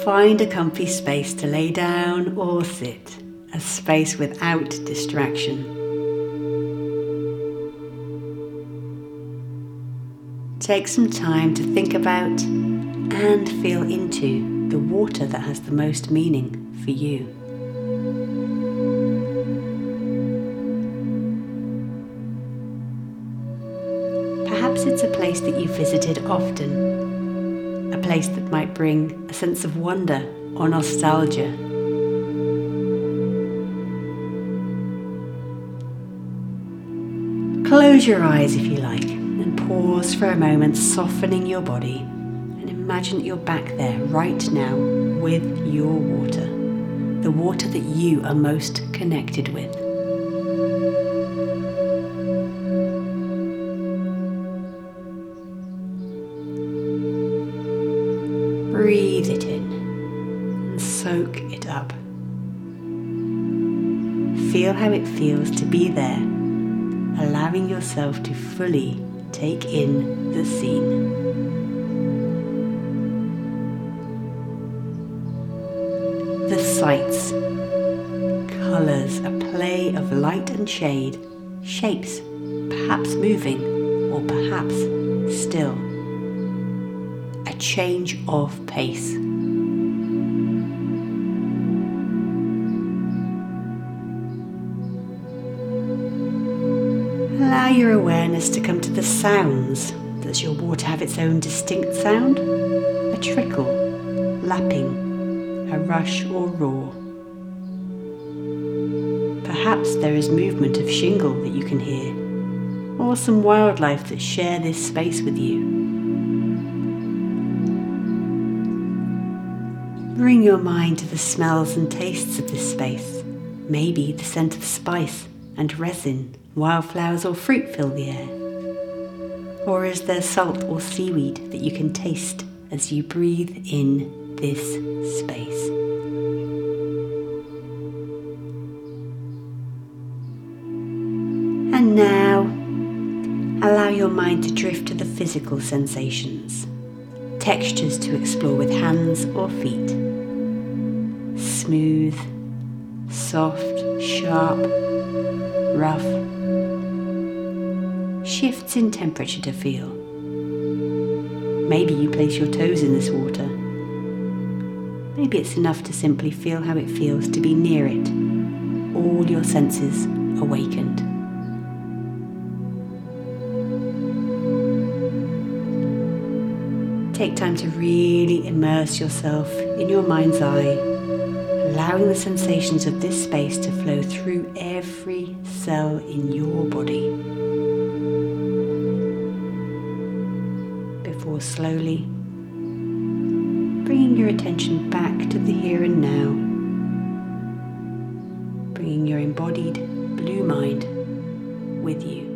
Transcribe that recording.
Find a comfy space to lay down or sit, a space without distraction. Take some time to think about and feel into the water that has the most meaning for you. Perhaps it's a place that you've visited often, a place that might bring a sense of wonder or nostalgia. Close your eyes if you like, and pause for a moment, softening your body, and imagine that you're back there right now with your water, the water that you are most connected with. Breathe it in and soak it up. Feel how it feels to be there, allowing yourself to fully take in the scene. The sights, colours, a play of light and shade, shapes, perhaps moving or perhaps still. A change of pace. Allow your awareness to come to the sounds. Does your water have its own distinct sound? A trickle, lapping, a rush or roar. Perhaps there is movement of shingle that you can hear, or some wildlife that share this space with you. Bring your mind to the smells and tastes of this space. Maybe the scent of spice and resin, wildflowers or fruit fill the air. Or is there salt or seaweed that you can taste as you breathe in this space? And now, allow your mind to drift to the physical sensations, textures to explore with hands or feet. Smooth, soft, sharp, rough. Shifts in temperature to feel. Maybe you place your toes in this water. Maybe it's enough to simply feel how it feels to be near it, all your senses awakened. Take time to really immerse yourself in your mind's eye, allowing the sensations of this space to flow through every cell in your body. Before slowly bringing your attention back to the here and now, bringing your embodied blue mind with you.